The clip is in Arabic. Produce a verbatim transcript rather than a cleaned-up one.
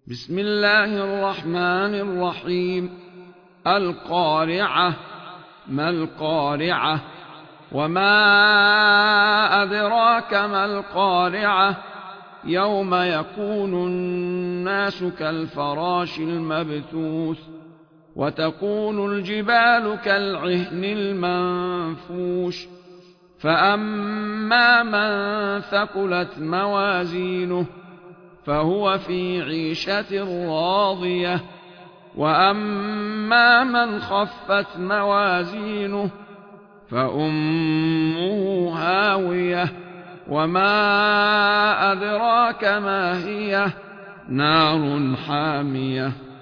بسم الله الرحمن الرحيم. القارعة. ما القارعة؟ وما أدراك ما القارعة؟ يوم يكون الناس كالفراش المبثوث وتكون الجبال كالعهن المنفوش فأما من ثقلت موازينه فهو في عيشة راضية وأما من خفت موازينه فأمه هاوية وما أدراك ما هي؟ نار حامية.